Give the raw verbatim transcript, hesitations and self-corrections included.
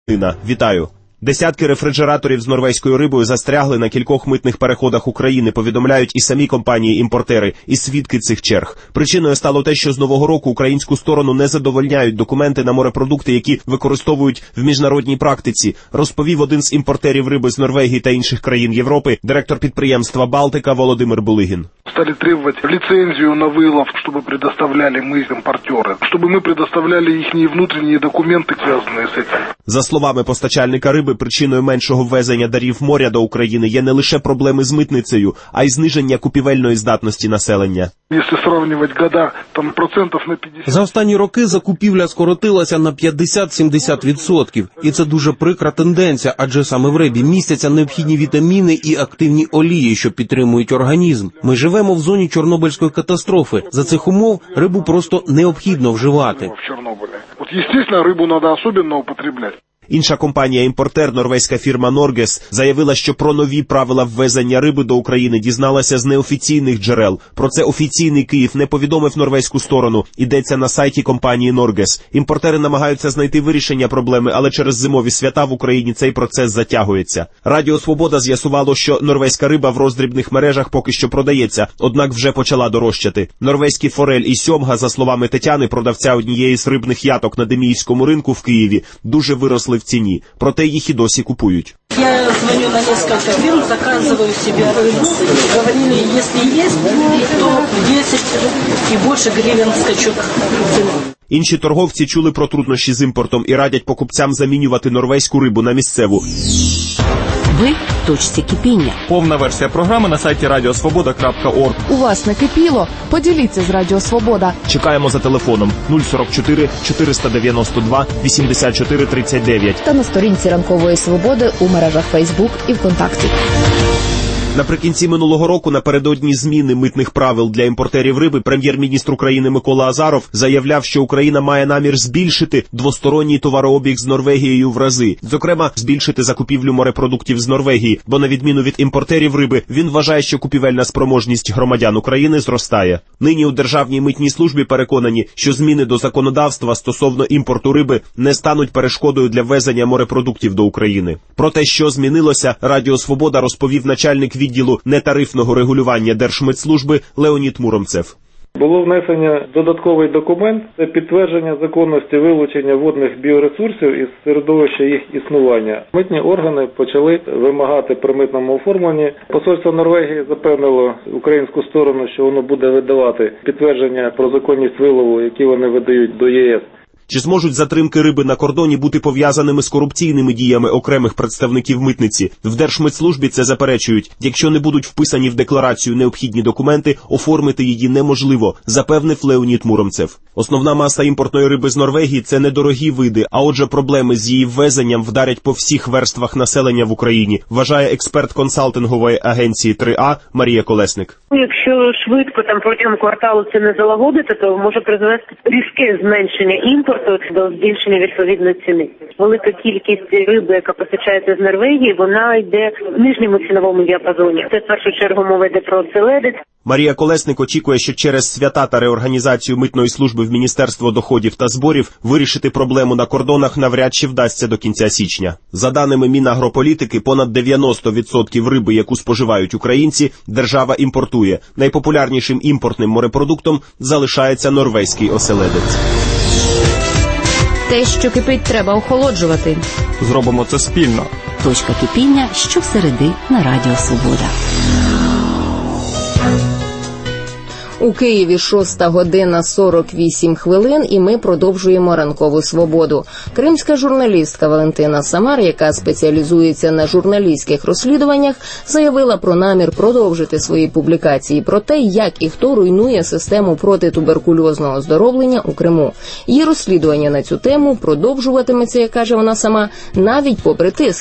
Вітаю. Десятки рефрижераторів з норвезькою рибою застрягли на кількох митних переходах України, повідомляють і самі компанії-імпортери, і свідки цих черг. Причиною стало те, що з нового року українську сторону не задовольняють документи на морепродукти, які використовують в міжнародній практиці, розповів один з імпортерів риби з Норвегії та інших країн Європи, директор підприємства «Балтика» Володимир Булигін. Стали требовать лицензию на вылов, чтобы предоставляли мы импортеры, чтобы мы предоставляли их внутренние документы, связанные с этим. За словами постачальника риби, причиною меншого ввезення дарів моря до України є не лише проблеми з митницею, а й зниження купівельної здатності населення. Якщо сравнювати года, там процентів на п'ятдесят. За останні роки закупівля скоротилася на п'ятдесят-сімдесят відсотків. І це дуже прикра тенденція, адже саме в рибі містяться необхідні вітаміни і активні олії, що підтримують організм. Ми живемо в зоні Чорнобильської катастрофи. За цих умов рибу просто необхідно вживати. В Чорнобилі. От, звісно, рибу треба особливо употребляти. Інша компанія-імпортер, норвезька фірма Norges, заявила, що про нові правила ввезення риби до України дізналася з неофіційних джерел. Про це офіційний Київ не повідомив норвезьку сторону. Йдеться на сайті компанії Norges. Імпортери намагаються знайти вирішення проблеми, але через зимові свята в Україні цей процес затягується. Радіо Свобода з'ясувало, що норвезька риба в роздрібних мережах поки що продається, однак вже почала дорожчати. Норвезькі форель і сьомга, за словами Тетяни, продавця однієї з рибних яток на Деміївському ринку в Києві, дуже виросли в ціні, проте їх і досі купують. Я дзвоню на несколько фирм, заказываю себе рыбу. Говорили, если есть, то десять и больше гривен скачок цены. Інші торговці чули про труднощі з імпортом і радять покупцям замінювати норвезьку рибу на місцеву. Ви в точці кипіння. Повна версія програми на сайті радіо свобода крапка орг. У вас накипіло? Поділіться з Радіо Свобода. Чекаємо за телефоном нуль сорок чотири чотириста дев'яносто два вісімдесят чотири тридцять дев'ять. Та на сторінці Ранкової Свободи у мережах Фейсбук і ВКонтакті. Наприкінці минулого року, напередодні зміни митних правил для імпортерів риби, прем'єр-міністр України Микола Азаров заявляв, що Україна має намір збільшити двосторонній товарообіг з Норвегією в рази. Зокрема, збільшити закупівлю морепродуктів з Норвегії, бо на відміну від імпортерів риби, він вважає, що купівельна спроможність громадян України зростає. Нині у Державній митній службі переконані, що зміни до законодавства стосовно імпорту риби не стануть перешкодою для ввезення морепродуктів до України. Про те, що змінилося, Радіо Свобода розповів начальник відділу нетарифного регулювання Держмитслужби Леонід Муромцев. Було внесено додатковий документ – це підтвердження законності вилучення водних біоресурсів із середовища їх існування. Митні органи почали вимагати при митному оформленні. Посольство Норвегії запевнило українську сторону, що воно буде видавати підтвердження про законність вилову, які вони видають до ЄС. Чи зможуть затримки риби на кордоні бути пов'язаними з корупційними діями окремих представників митниці? В Держмитслужбі це заперечують. Якщо не будуть вписані в декларацію необхідні документи, оформити її неможливо, запевнив Леонід Муромцев. Основна маса імпортної риби з Норвегії – це недорогі види, а отже проблеми з її ввезенням вдарять по всіх верствах населення в Україні, вважає експерт консалтингової агенції три А Марія Колесник. Якщо швидко там протягом кварталу це не залагодити, то може призвести різке зменшення імпорту до збільшення відповідної ціни. Велика кількість риби, яка постачається з Норвегії, вона йде в нижньому ціновому діапазоні. Це в першу чергу мова йде про оселедець. Марія Колесник очікує, що через свята та реорганізацію митної служби в Міністерство доходів та зборів вирішити проблему на кордонах навряд чи вдасться до кінця січня. За даними Мінагрополітики, понад дев'яносто відсотків риби, яку споживають українці, держава імпортує. Найпопулярнішим імпортним морепродуктом залишається норвезький оселедець. Те, що кипить, треба охолоджувати. Зробимо це спільно. Точка кипіння щосереди на Радіо Свобода. У Києві шоста година сорок вісім хвилин, і ми продовжуємо Ранкову Свободу. Кримська журналістка Валентина Самар, яка спеціалізується на журналістських розслідуваннях, заявила про намір продовжити свої публікації про те, як і хто руйнує систему протитуберкульозного оздоровлення у Криму. Її розслідування на цю тему продовжуватиметься, як каже вона сама, навіть попри тиск,